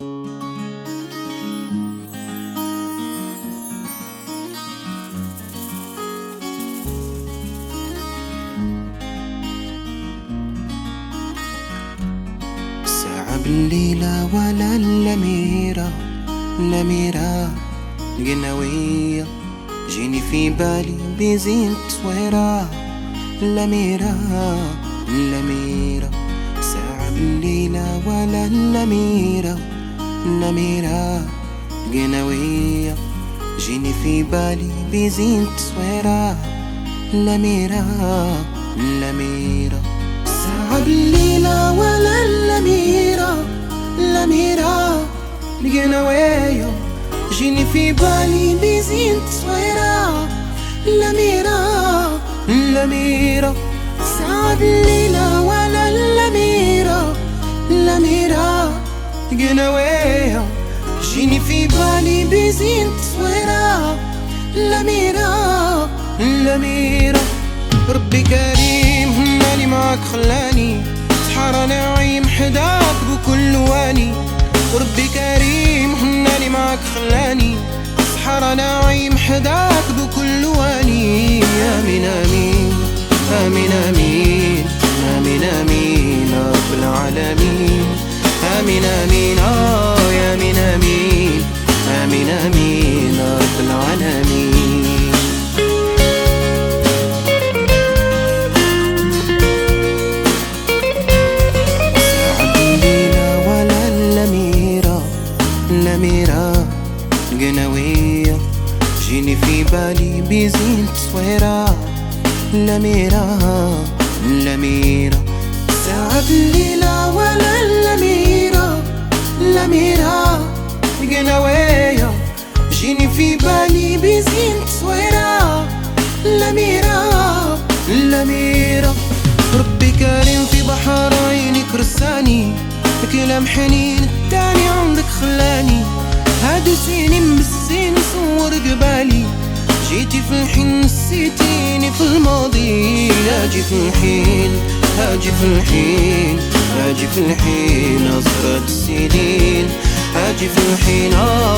ساعة بالليلة ولا الأميرة القناوية جيني في بالي بزين تصويرة الأميرة ساعة بالليلة ولا الأميرة القناوية جيني في بالي بزين تصويرة الأميرة ساعة بالليلة ولا الأميرة القناوية جيني في بالي بزين تصويرة الأميرة ساعة بالليلة ولا الأميرة القناوية جيني في بالي بزين تصويرة الأميرة ربي كريم هنالي معاك خلاني سحر نعيم حداك بكل واني ربي كريم هنالي معاك خلاني سحر نعيم حداك بكل واني آمين آمين آمين آمين آمين آمين رب العالمين آمين آمين يا آمين آمين آمين آمين رب العالمين الأميرة القناوية جيني في بالي بزين تصويرة الأميرة ساعة بالليلة ولا الأميرة القناوية جيني في بالي بزين تصويرة الأميرة ربي كريم في بحر عينك رساني كلام حنين التاني عندك خلاني هادو سنين بالزين صور قبالي جيتي في الحين نسيتيني في الماضي اجي في الحين أصرت السنين اجي في الحين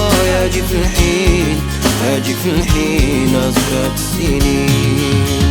أصرت السنين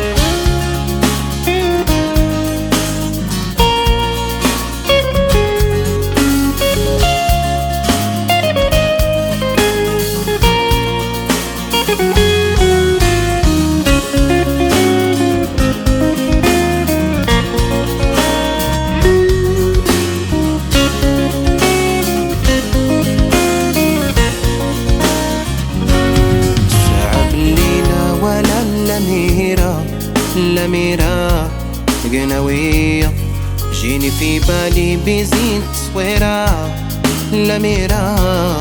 الأميرة القناوية جيني في بالي بزين تصويرة الأميرة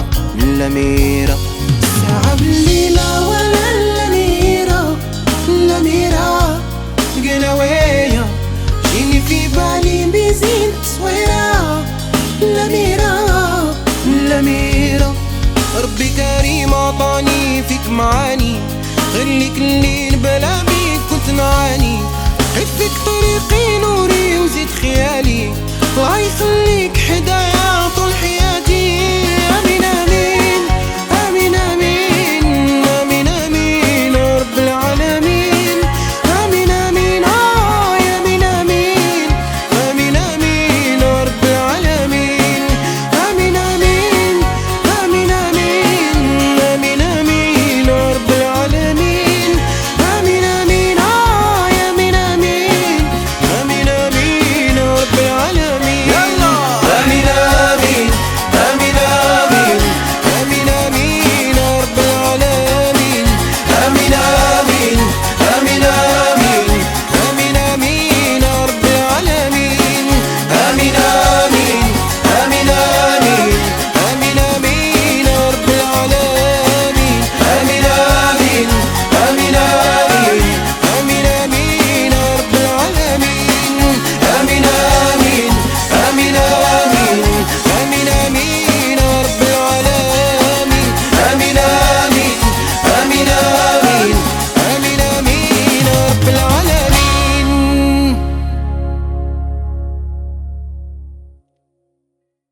ساعة بالليلة ولا الأميرة القناوية جيني في بالي بزين تصويرة الأميرة ربي كريم عطاني فيك معاني غير لك الليل بلا بيك كنت نعاني حفك طريقي نوري وزيد خيالي الله يخليك حدايا